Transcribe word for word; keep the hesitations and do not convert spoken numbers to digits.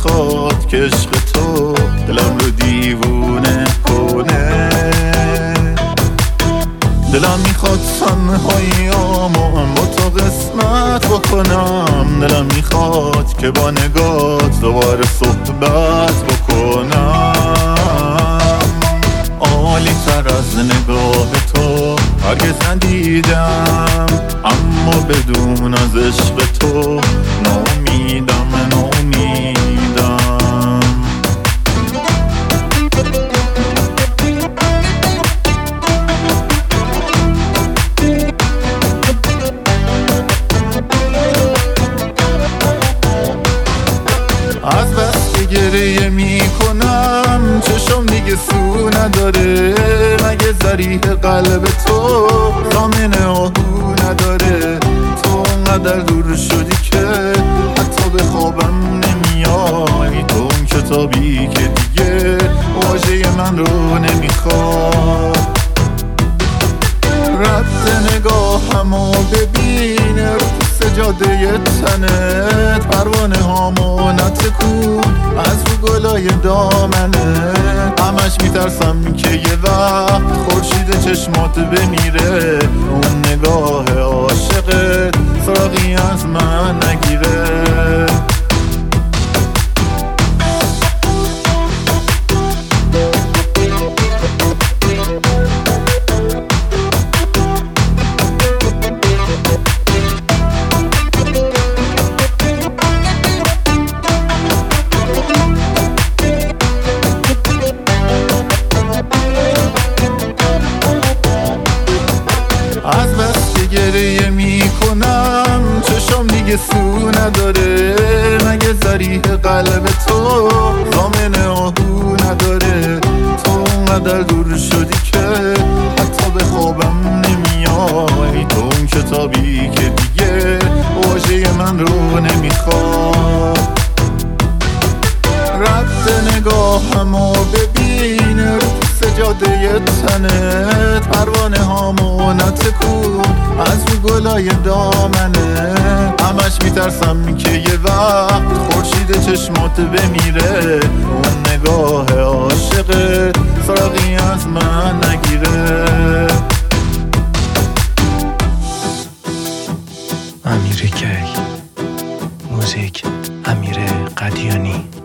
میخواد که عشق تو دلم رو دیوونه کنه. دلم میخواد تنهاییامو با تو قسمت بکنم. دلم میخواد که با نگات دوباره صحبت بکنم. عالی تر از نگاه تو هرگز ندیدم، اما بدون از عشق تو ناامیدم ناامیدم. از بس که گریه میکنم چشم دیگه سو نداره. مگه ذریح قلب تو ضامن آهو نداره؟ تو انقدر دور شدی که حتی به خوابم نمیای. تو اون کتابی که دیگه واژه من رو نمیخواد. رد نگاهمو ببین رو سجاده تنت، پروانه هامو نتکون از رو گلای دامنه. همش میترسم که یه وقت خورشید چشمات بمیره، اون نگاه عاشقت سراغی از من نگیره. از بس که گریه میکنم چشم دیگه سو نداره. مگه ذریح قلب تو ضامن آهو نداره؟ تو اونقدر دور شدی که حتی به خوابم نمیای. تو اون کتابی که دیگه واژه من رو نمیخواد. رد نگاهمو ببین رو سجاده تنت، پروانه هامو نتکون از رو گلای دامنه. همش میترسم که یه وقت خورشید چشمات بمیره، اون نگاه عاشقت سراغی از من نگیره. امیر کی، موزیک امیر قدیانی.